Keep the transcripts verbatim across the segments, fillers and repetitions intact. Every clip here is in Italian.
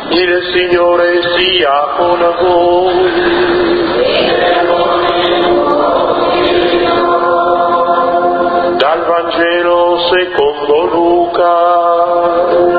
Il Signore sia con voi. Dal Vangelo secondo Luca.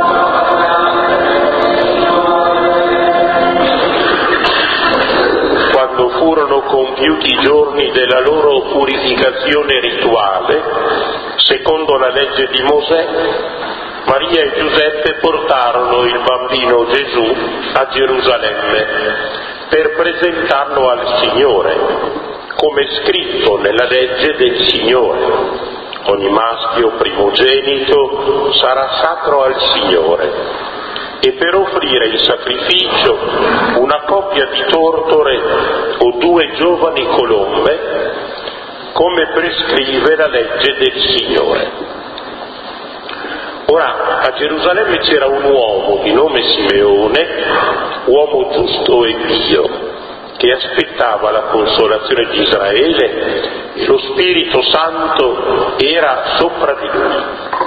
Quando furono compiuti i giorni della loro purificazione rituale, secondo la legge di Mosè, Maria e Giuseppe portarono il bambino Gesù a Gerusalemme per presentarlo al Signore, come scritto nella legge del Signore. Ogni maschio primogenito sarà sacro al Signore, e per offrire in sacrificio una coppia di tortore o due giovani colombe, come prescrive la legge del Signore. Ora, a Gerusalemme c'era un uomo di nome Simeone, uomo giusto e pio, che aspettava la consolazione di Israele, e lo Spirito Santo era sopra di lui.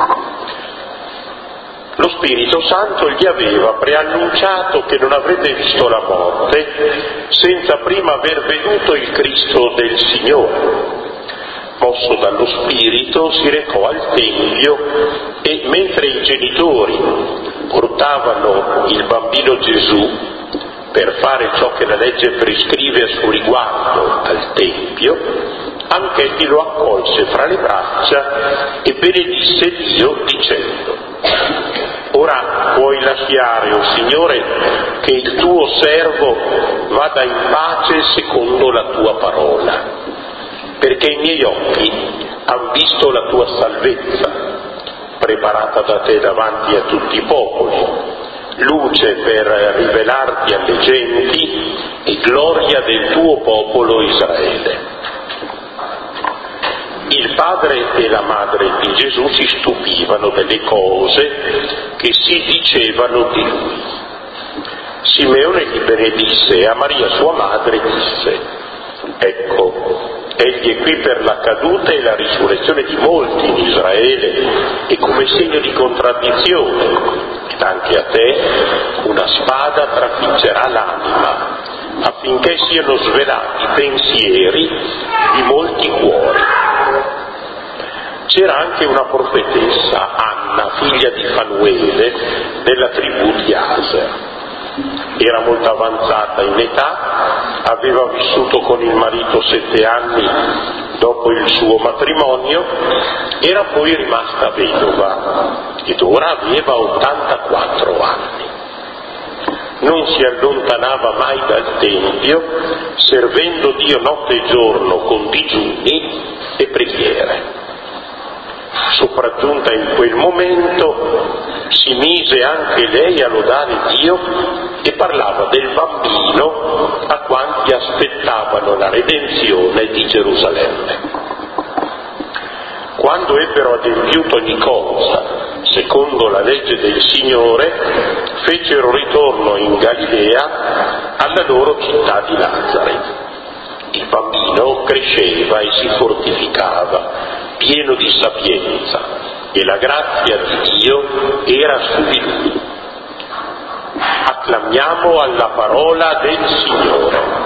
Lo Spirito Santo gli aveva preannunciato che non avrebbe visto la morte senza prima aver veduto il Cristo del Signore. Mosso dallo Spirito si recò al Tempio e, mentre i genitori portavano il bambino Gesù per fare ciò che la legge prescrive a suo riguardo al Tempio, anch'egli lo accolse fra le braccia e benedisse Dio dicendo: ora puoi lasciare, o Signore, che il tuo servo vada in pace secondo la tua parola, perché i miei occhi hanno visto la tua salvezza, preparata da te davanti a tutti i popoli, luce per rivelarti alle genti e gloria del tuo popolo Israele. Il padre e la madre di Gesù si stupivano delle cose che si dicevano di lui. Simeone gli benedisse e a Maria sua madre disse: ecco, egli è qui per la caduta e la risurrezione di molti in Israele e come segno di contraddizione, ed anche a te una spada trafiggerà l'anima, affinché siano svelati i pensieri di molti cuori. C'era anche una profetessa, Anna, figlia di Fanuele, della tribù di Aser. Era molto avanzata in età, aveva vissuto con il marito sette anni dopo il suo matrimonio, era poi rimasta vedova ed ora aveva ottantaquattro anni. Non si allontanava mai dal Tempio, servendo Dio notte e giorno con digiuni e preghiere. Sopraggiunta in quel momento, si mise anche lei a lodare Dio e parlava del bambino a quanti aspettavano la redenzione di Gerusalemme. Quando ebbero adempiuto ogni cosa, secondo la legge del Signore, fecero ritorno in Galilea alla loro città di Nazaret. Il bambino cresceva e si fortificava, pieno di sapienza, e la grazia di Dio era su di lui. Acclamiamo alla parola del Signore.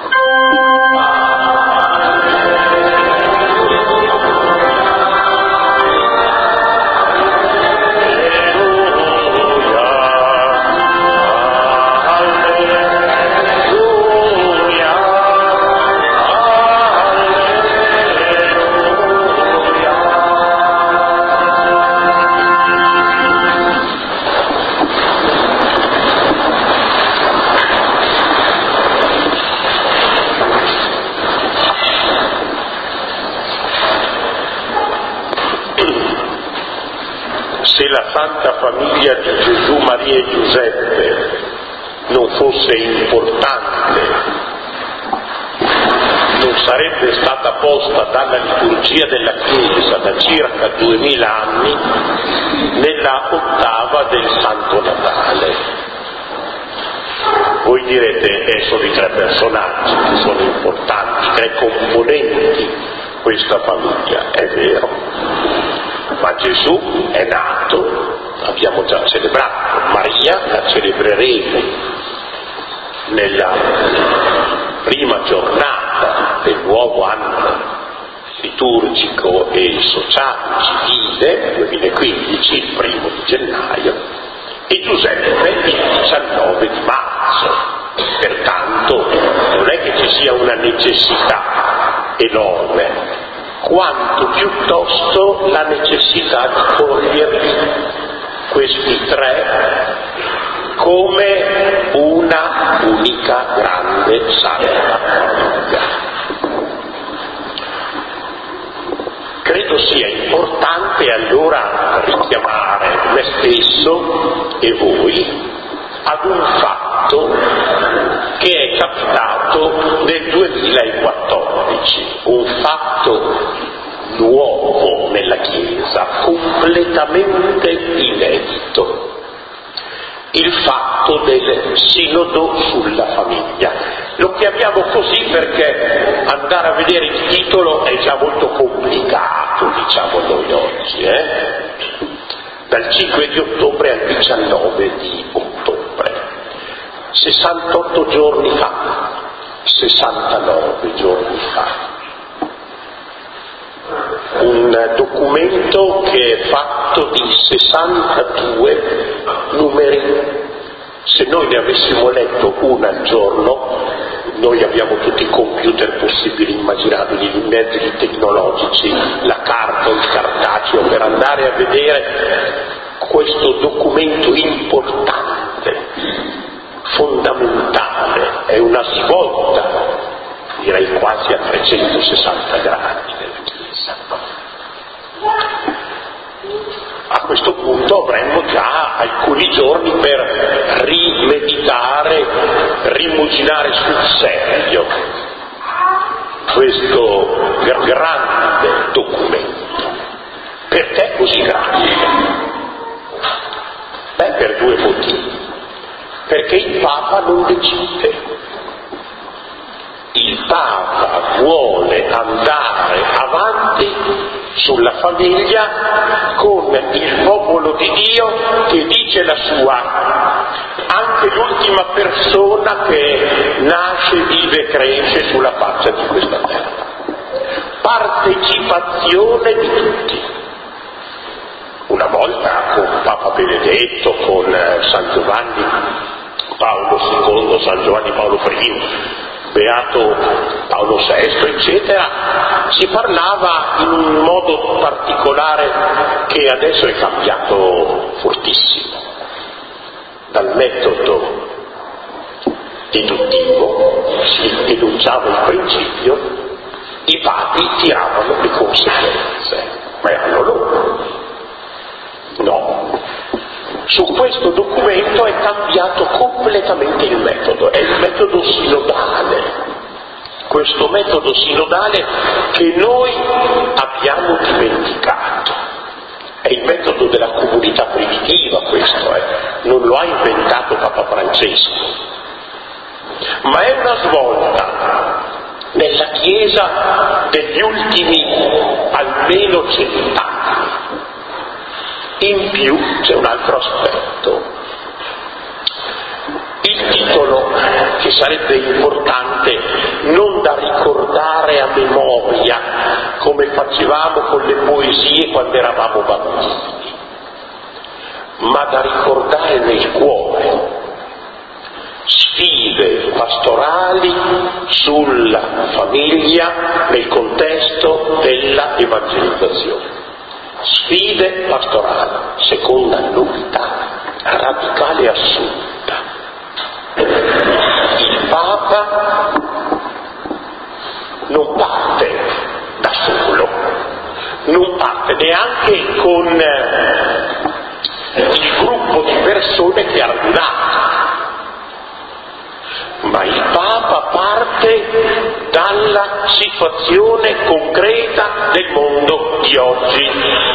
Se la Santa Famiglia di Gesù, Maria e Giuseppe non fosse importante, non sarebbe stata posta dalla liturgia della Chiesa da circa duemila anni nella ottava del Santo Natale. Voi direte, eh, sono i tre personaggi che sono importanti, tre componenti questa famiglia, è vero. Ma Gesù è nato, abbiamo già celebrato, Maria la celebreremo nella prima giornata del nuovo anno liturgico e sociale civile, duemilaquindici, il primo di gennaio, e Giuseppe il diciannove di marzo. Pertanto non è che ci sia una necessità enorme, quanto piuttosto la necessità di coglierli questi tre come una unica grande santa famiglia. Credo sia importante allora richiamare me stesso e voi ad un fatto che è capitato nel duemilaquattordici, un fatto nuovo nella Chiesa, completamente inedito. Il fatto del sinodo sulla famiglia. Lo chiamiamo così perché andare a vedere il titolo è già molto complicato, diciamo noi oggi, eh? Dal cinque di ottobre al diciannove di ottobre, sessantotto giorni fa, sessantanove giorni fa. Un documento che è fatto di sessantadue numeri. Se noi ne avessimo letto uno al giorno, noi abbiamo tutti i computer possibili, immaginabili, i mezzi tecnologici, la carta, il cartaceo, per andare a vedere questo documento importante, fondamentale, è una svolta, direi quasi a trecentosessanta gradi nella Chiesa. A questo punto avremmo già alcuni giorni per rimeditare, rimuginare sul serio questo grande documento. Perché così grande? Beh, per due motivi. Perché il Papa non decide. Il Papa vuole andare avanti sulla famiglia con il popolo di Dio che dice la sua, anche l'ultima persona che nasce, vive e cresce sulla faccia di questa terra. Partecipazione di tutti. Una volta con Papa Benedetto, con San Giovanni Paolo secondo, San Giovanni Paolo primo, Beato Paolo sesto, eccetera, si parlava in un modo particolare che adesso è cambiato fortissimo, dal metodo deduttivo, si denunciava il principio, i papi tiravano le conseguenze, ma erano loro. No. Su questo documento è cambiato completamente il metodo, è il metodo sinodale, questo metodo sinodale che noi abbiamo dimenticato. È il metodo della comunità primitiva questo, eh? Non lo ha inventato Papa Francesco, ma è una svolta nella Chiesa degli ultimi almeno cent'anni. In più c'è un altro aspetto. Il titolo, che sarebbe importante non da ricordare a memoria come facevamo con le poesie quando eravamo bambini, ma da ricordare nel cuore. Sfide pastorali sulla famiglia nel contesto della evangelizzazione. Sfide pastorali, seconda novità radicale e assurda. Il Papa non parte da solo, non parte neanche con il gruppo di persone che ha radunato, ma il Papa parte dalla situazione concreta del mondo di oggi.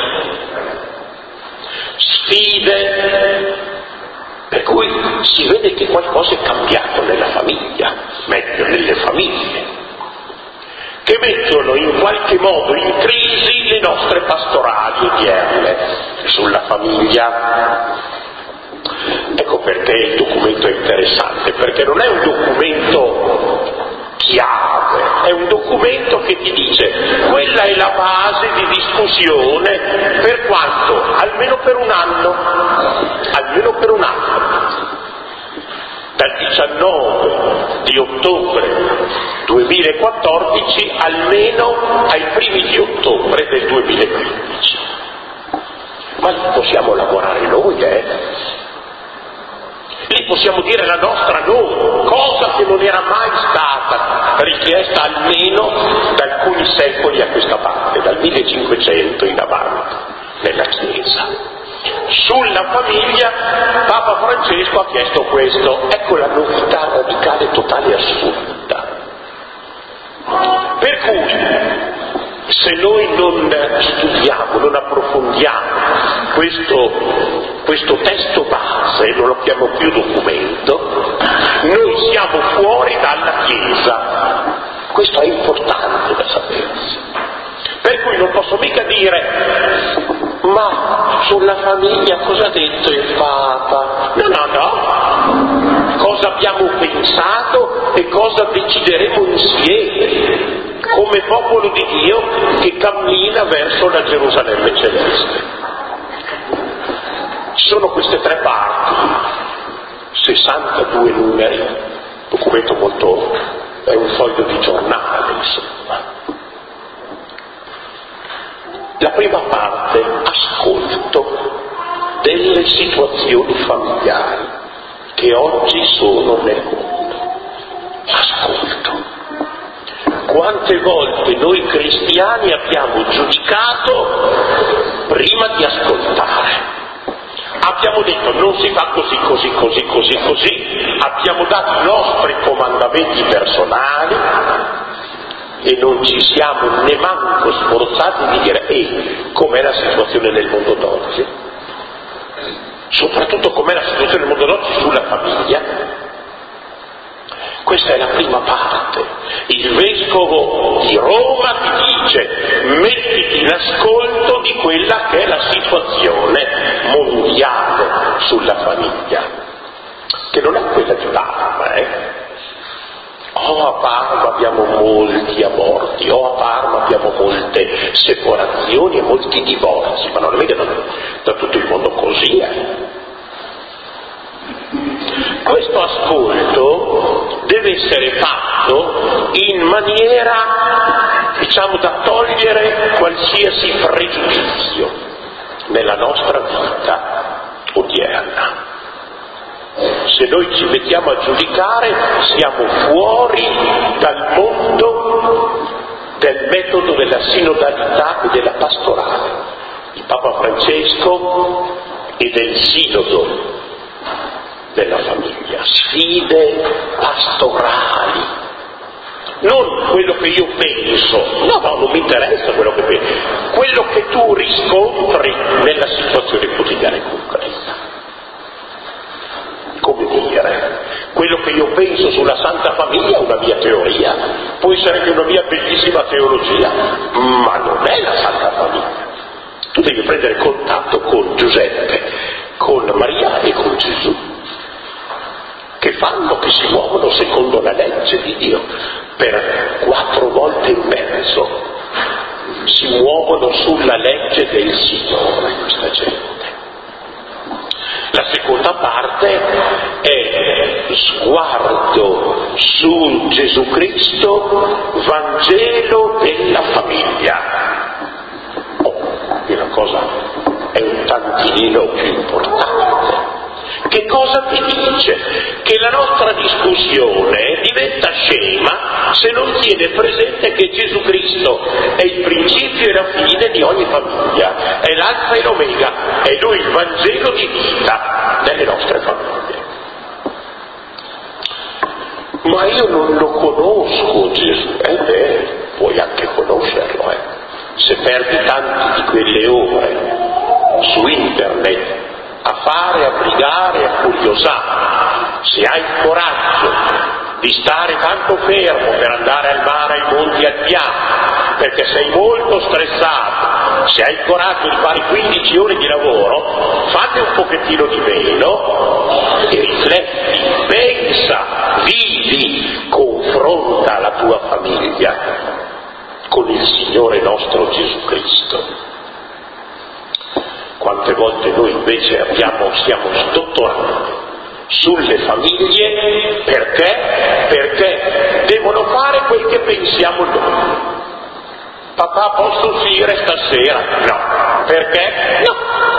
Sfide per cui si vede che qualcosa è cambiato nella famiglia, meglio nelle famiglie, che mettono in qualche modo in crisi le nostre pastorali odierne sulla famiglia. Ecco perché il documento è interessante, perché non è un documento chiave, è un documento che ti dice quella è la base di discussione per quanto? Almeno per un anno, almeno per un anno. Dal diciannove di ottobre duemilaquattordici almeno ai primi di ottobre del duemilaquindici. Ma lì possiamo lavorare noi, eh? Lì possiamo dire la nostra noi, cosa che non era mai stata richiesta almeno da alcuni secoli a questa parte, dal millecinquecento in avanti, nella Chiesa. Sulla famiglia Papa Francesco ha chiesto questo, ecco la novità radicale, totale e assurda. Per cui, se noi non studiamo, non approfondiamo questo, questo testo base, non lo chiamo più documento, noi siamo fuori dalla Chiesa. Questo è importante da sapersi. Per cui non posso mica dire, ma sulla famiglia cosa ha detto il Papa? No, no, no. Cosa abbiamo pensato e cosa decideremo insieme, come popolo di Dio che cammina verso la Gerusalemme celeste. Ci sono queste tre parti, sessantadue numeri, documento molto, è un foglio di giornale, insomma. La prima parte, ascolto delle situazioni familiari che oggi sono nel mondo. Ascolto. Quante volte noi cristiani abbiamo giudicato prima di ascoltare? Abbiamo detto non si fa così, così, così, così, così, abbiamo dato i nostri comandamenti personali e non ci siamo neanche sforzati di dire ehi, com'è la situazione nel mondo d'oggi? Soprattutto com'è la situazione nel mondo d'oggi sulla famiglia? Questa è la prima parte. Il vescovo di Roma ti dice mettiti in ascolto di quella che è la situazione mondiale sulla famiglia, che non è quella di Parma, eh? O a Parma abbiamo molti aborti, o a Parma abbiamo molte separazioni e molti divorzi, ma non è mica da, da tutto il mondo così, eh? Questo ascolto deve essere fatto in maniera, diciamo, da togliere qualsiasi pregiudizio nella nostra vita odierna. Se noi ci mettiamo a giudicare siamo fuori dal mondo del metodo della sinodalità e della pastorale di Papa Francesco e del sinodo della famiglia, sfide pastorali, non quello che io penso, no, no, non mi interessa quello che penso, quello che tu riscontri nella situazione quotidiana e concreta. Come dire, quello che io penso sulla Santa Famiglia è una mia teoria, può essere anche una mia bellissima teologia, ma non è la Santa Famiglia. Tu devi prendere contatto con Giuseppe, con Maria e con Gesù, che fanno, che si muovono secondo la legge di Dio per quattro volte e mezzo, si muovono sulla legge del Signore questa gente. La seconda parte è sguardo su Gesù Cristo, Vangelo della famiglia. Oh, una cosa è un tantinino più importante. Che cosa ti dice? Che la nostra discussione diventa scema se non tiene presente che Gesù Cristo è il principio e la fine di ogni famiglia, è l'alfa e l'omega, è Lui il Vangelo di vita nelle nostre famiglie. Ma io non lo conosco Gesù, eh beh, puoi anche conoscerlo, eh. Se perdi tante di quelle ore su internet a fare, a brigare, a curiosare, se hai il coraggio di stare tanto fermo per andare al mare, ai monti, al piano, perché sei molto stressato, se hai il coraggio di fare quindici ore di lavoro, fate un pochettino di meno e rifletti, pensa, vivi Signore nostro Gesù Cristo. Quante volte noi invece abbiamo, stiamo sdottorando sulle famiglie perché? Perché devono fare quel che pensiamo noi. Papà, posso uscire stasera? No. Perché? No.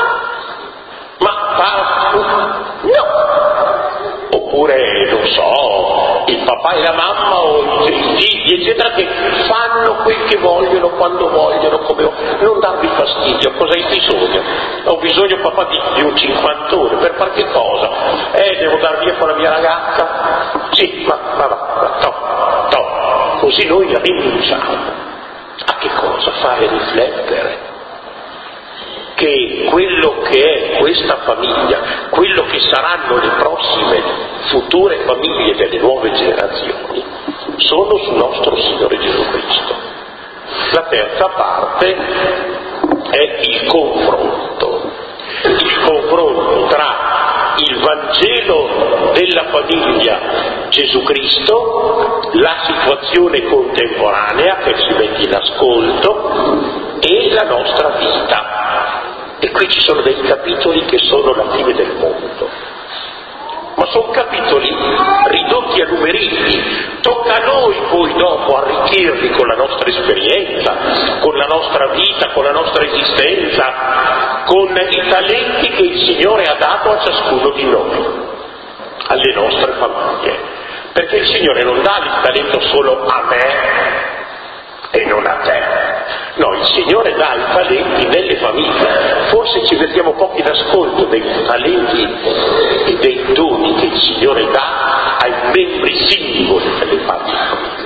Ma pa... no. Oppure, non so, il papà e la mamma o i figli, eccetera, che fanno quel che vogliono, quando vogliono, come vogliono. Non darvi fastidio, cosa hai bisogno? Ho bisogno, papà, di, di un cinquantone, per fare che cosa? Eh, devo dar via con la mia ragazza? Sì, ma, ma va, no, no. Così noi rinunciamo. A che cosa? Fare riflettere che quello che è questa famiglia, quello che saranno le prossime future famiglie delle nuove generazioni, sono su nostro Signore Gesù Cristo. La terza parte è il confronto, il confronto tra il Vangelo della famiglia Gesù Cristo, la situazione contemporanea che ci mette in ascolto e la nostra vita. E qui ci sono dei capitoli che sono la fine del mondo, ma sono capitoli ridotti a numerini. Tocca a noi poi dopo arricchirli con la nostra esperienza, con la nostra vita, con la nostra esistenza, con i talenti che il Signore ha dato a ciascuno di noi, alle nostre famiglie, perché il Signore non dà il talento solo a me e non a te. No, il Signore dà i talenti nelle famiglie. Forse ci mettiamo poco in ascolto dei talenti e dei doni che il Signore dà ai membri singoli delle famiglie.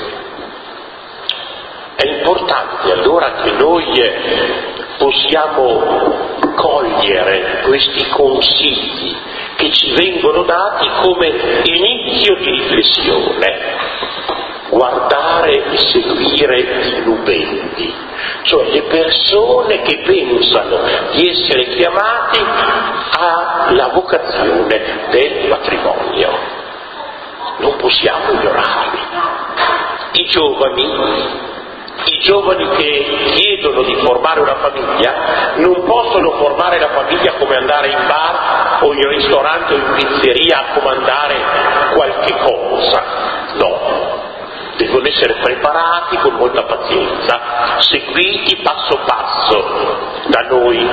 È importante allora che noi possiamo cogliere questi consigli che ci vengono dati come inizio di riflessione. Guardare e seguire i nubenti, cioè le persone che pensano di essere chiamati alla vocazione del matrimonio. Non possiamo ignorarli. I giovani, i giovani che chiedono di formare una famiglia, non possono formare la famiglia come andare in bar o in ristorante o in pizzeria a comandare qualche cosa. No. Devono essere preparati con molta pazienza, seguiti passo passo da noi,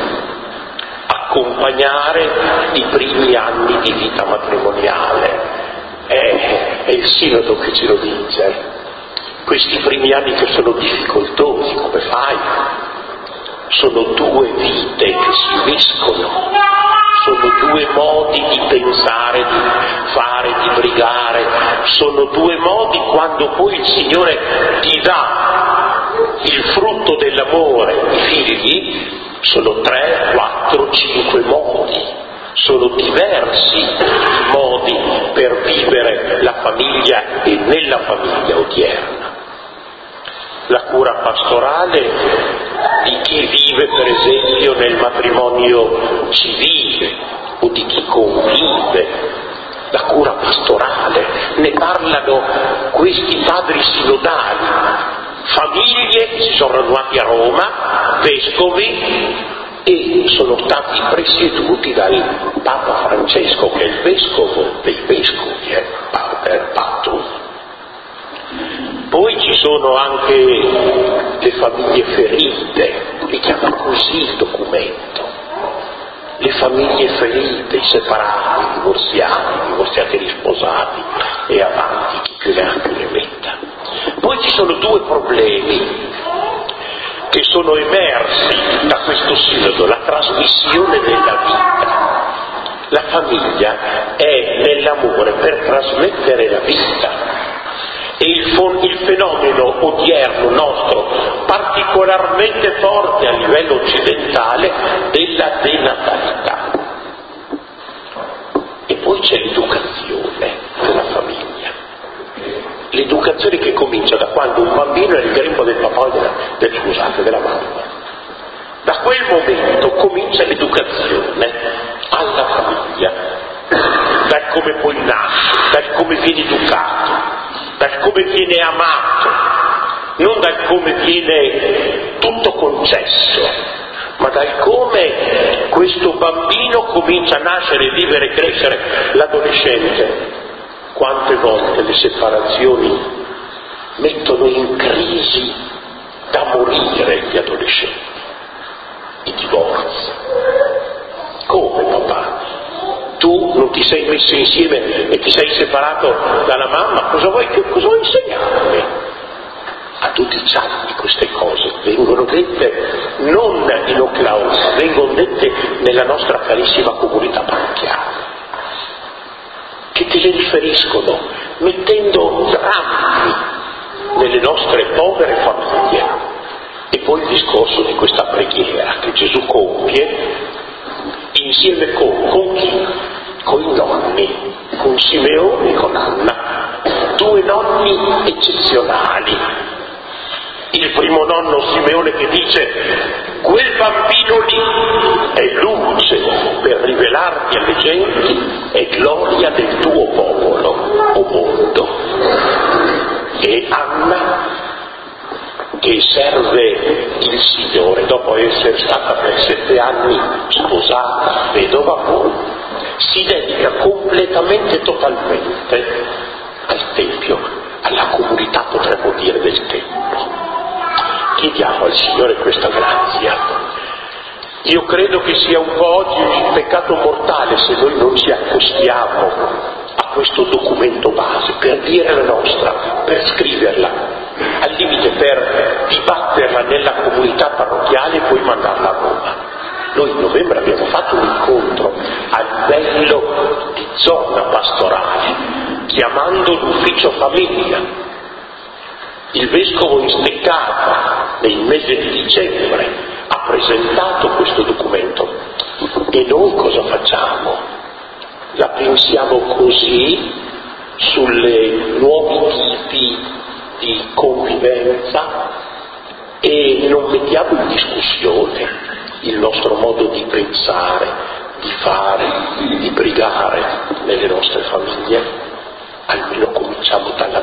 accompagnare i primi anni di vita matrimoniale. È, è il Sinodo che ce lo dice. Questi primi anni che sono difficoltosi, come fai? Sono due vite che si uniscono. Sono due modi di pensare, di fare, di brigare, sono due modi quando poi il Signore ti dà il frutto dell'amore, i figli, sono tre, quattro, cinque modi, sono diversi i modi per vivere la famiglia e nella famiglia odierna. La cura pastorale di chi vive per esempio nel matrimonio civile o di chi convive, la cura pastorale, ne parlano questi padri sinodali, famiglie che si sono rinnovati a Roma, vescovi, e sono stati presieduti dal Papa Francesco, che è il vescovo dei vescovi, eh, Pater Patrum. Poi ci sono anche le famiglie ferite, li chiama così il documento, le famiglie ferite, i separati, i divorziati, i divorziati risposati e avanti, chi più ne ha più ne metta. Poi ci sono due problemi che sono emersi da questo sinodo, la trasmissione della vita. La famiglia è nell'amore per trasmettere la vita. E il, fon- il fenomeno odierno nostro, particolarmente forte a livello occidentale, della denatalità. E poi c'è l'educazione della famiglia. L'educazione che comincia da quando un bambino è nel grembo del papà e della, del, scusate, della mamma. Da quel momento comincia l'educazione alla famiglia, dal come poi nasce, dal come viene educato, dal come viene amato, non dal come viene tutto concesso, ma dal come questo bambino comincia a nascere, vivere e crescere, l'adolescente. Quante volte le separazioni mettono in crisi da morire gli adolescenti, i divorzi. Come, papà? Tu non ti sei messo insieme e ti sei separato dalla mamma, cosa vuoi, che, cosa vuoi insegnarmi? A tutti i anni queste cose vengono dette non in Oklahoma, vengono dette nella nostra carissima comunità parrocchiale, che te le riferiscono mettendo drammi nelle nostre povere famiglie. E poi il discorso di questa preghiera che Gesù compie insieme con, con chi? Con i nonni, con Simeone e con Anna, due nonni eccezionali. Il primo nonno Simeone che dice: quel bambino lì è luce per rivelarti alle genti e gloria del tuo popolo, o mondo. E Anna, che serve il Signore dopo essere stata per sette anni sposata, vedova, si dedica completamente, totalmente al Tempio, alla comunità, potremmo dire, del Tempio. Chiediamo al Signore questa grazia. Io credo che sia un po' oggi il peccato mortale se noi non ci accostiamo a questo documento base per dire la nostra, per scriverla, al limite per dibatterla nella comunità parrocchiale e poi mandarla a Roma. Noi in novembre abbiamo fatto un incontro a livello di zona pastorale, chiamando l'ufficio famiglia. Il vescovo in Steccata, nel mese di dicembre, ha presentato questo documento. E noi cosa facciamo? La pensiamo così sulle nuovi tipi di convivenza e non mettiamo in discussione il nostro modo di pensare, di fare, di pregare nelle nostre famiglie. Almeno cominciamo dalla